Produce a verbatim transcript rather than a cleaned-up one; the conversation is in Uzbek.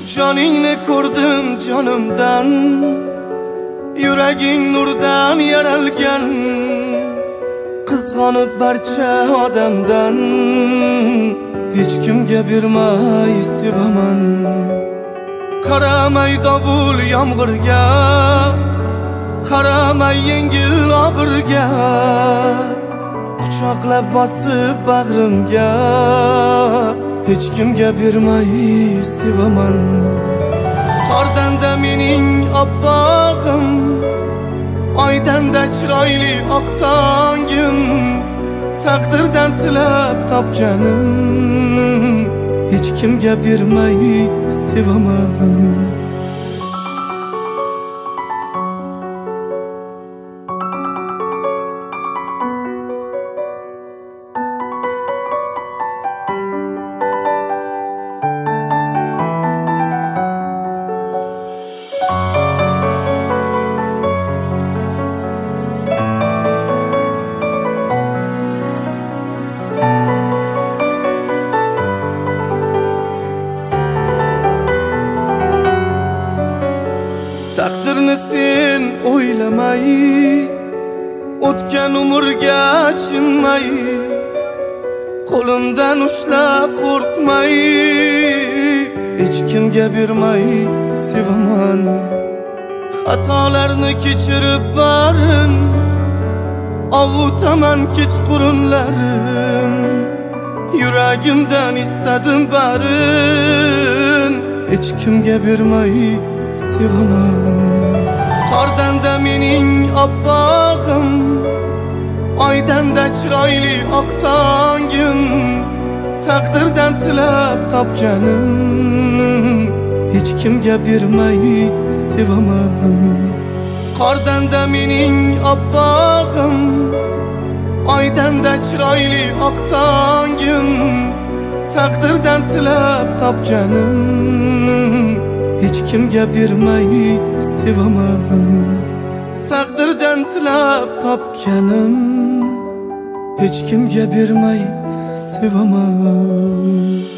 Caningni ko'rdim jonimdan, yuraging nurdan yaralgan, qizg'onib barcha odamdan hech kimga bermay sevaman. Qaramay dovul yomg'irga, qaramay yengil og'irga, quchoqlab bosib bag'rimga hech kimga bermay sevaman. Qordanda mening oppog'im, oydanda chiroyli oq tongim, taqdirdan tilab topganim hech kimga bermay sevaman. Taqdirni sen o'ylamay, o'tgan umrga achinmay, qo'limdan ushlab qo'rqmay hech kimga bermay sevaman. Xatolarni kechirib barin, ovutaman kechqurunlarim, yuragimdan istadim barin hech kimga bermay sevaman. Qordanda mening oppog'im, oydanda chiroyli oq tongim, taqdirdan tilab topganim hech kimga bermay sevaman. Qordanda mening oppog'im, oydanda chiroyli oq tongim, taqdirdan tilab topganim hech kimga bermay sevaman. Taqdirdan tilab topganim hech kimga bermay sevaman.